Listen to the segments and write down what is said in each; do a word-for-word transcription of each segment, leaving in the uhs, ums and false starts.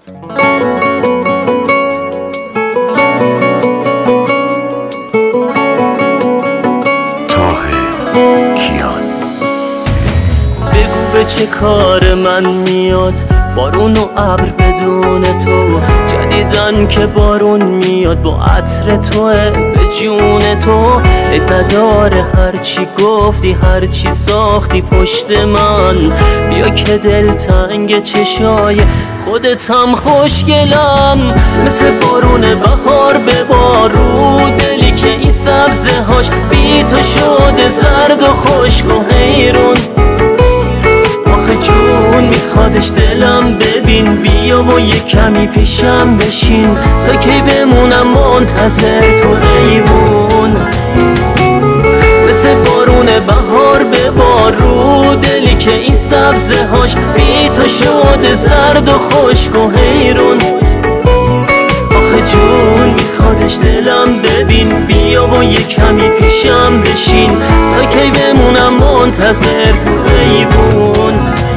چه کار من میاد بارون و ابر بدون تو، جدیدن که بارون میاد با عطر توه به جون تو. عیب نداره هرچی گفتی هرچی ساختی پشت من، بیا که دل تنگ چشای خودتم خوشگلم. مثل بارون بهار ببار رو دلی که این سبزه هاش بی تو شده زرد و خشک و حیرون. آخه جون میخوادش دلم ببین، بیا و یه کمی پیشم بشین تا کی بمونم منتظر تو ایوون. مثل بارون بهار ببار رو دلی که این سبزه هاش بی تو شده زرد و خشک و حیرون. آخه جون میخوادش دلم ببین، بیا و یه کمی پیشم بشین تا کی بمونم منتظر تو ایوون.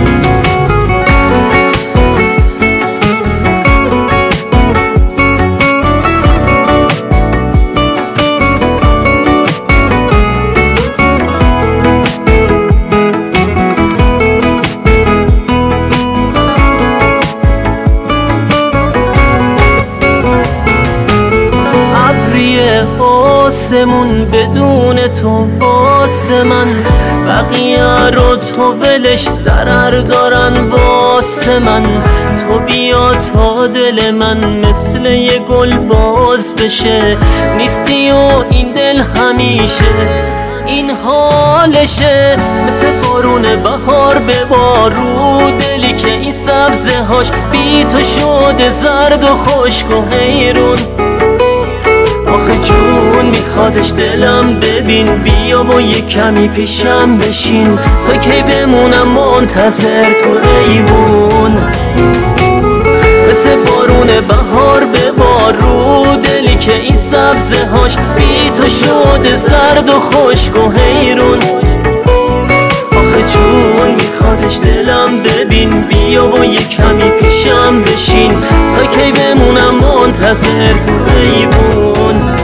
آسمون بدون تو واسه من، بقیه رو تو ولش ضرر دارن واسه من. تو بیا تا دل من مثل یه گل باز بشه، نیستی و این دل همیشه این حالشه. مثل بارون بهار ببار رو دلی که این سبزه هاش بی تو شده زرد و خشک و حیرون. آخه جون میخوادش دلم ببین، بیا و یه کمی پیشم بشین تا کی بمونم منتظر تو ایوون. مثل بارون بهار ببار رو دلی که این سبزه هاش بی تو شده زرد و خشک و حیرون. آخه جون میخوادش دلم ببین، بیا و یه کمی پیشم بشین تا کی بمونم منتظر تو ایوون.